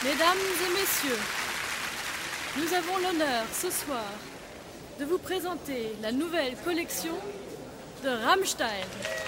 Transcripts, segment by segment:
Mesdames et messieurs, nous avons l'honneur ce soir de vous présenter la nouvelle collection de Rammstein.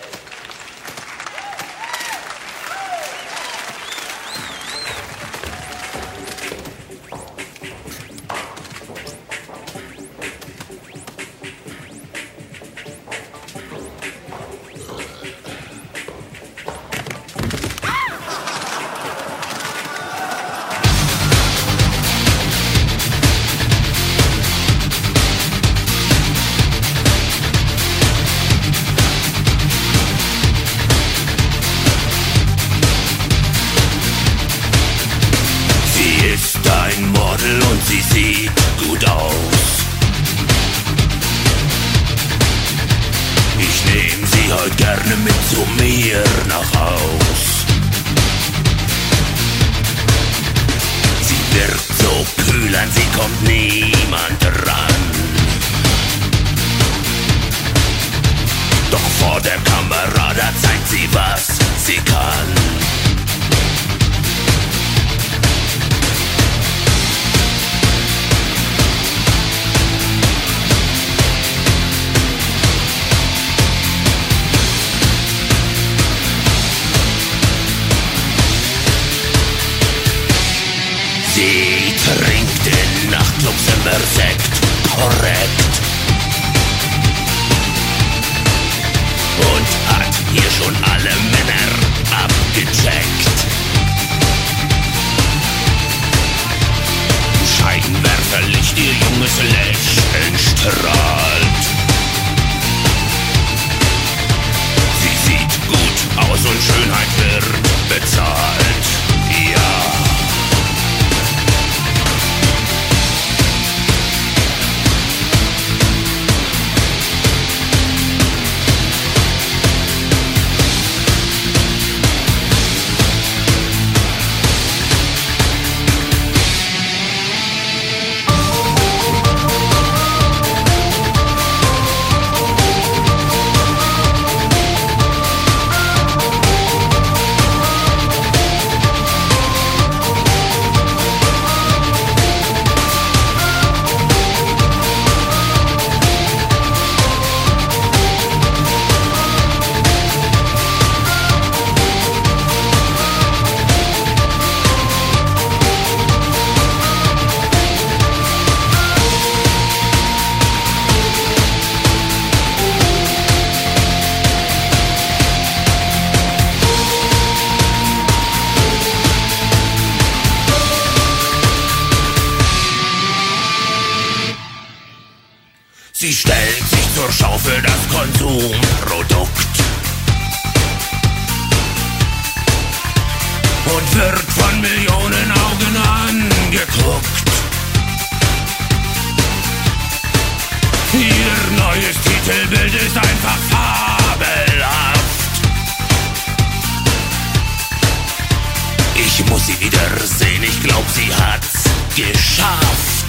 Ein Model und sie sieht gut aus. Ich nehm sie heute gerne mit zu mir nach Haus. Sie wirkt so kühl, an sie kommt niemand ran. Doch vor der Kamera, da zeigt sie, was sie kann. Sie trinkt in Nachtclubs immer Sekt, korrekt. Und hat hier schon alle Männer abgecheckt. Scheinwerferlicht, ihr junges Lächeln strahlt. Sie sieht gut aus und Schönheit wird bezahlt. Ja. Sie stellt sich zur Schau für das Konsumprodukt und wird von Millionen Augen angeguckt. Ihr neues Titelbild ist einfach fabelhaft. Ich muss sie wiedersehen, ich glaub, sie hat's geschafft.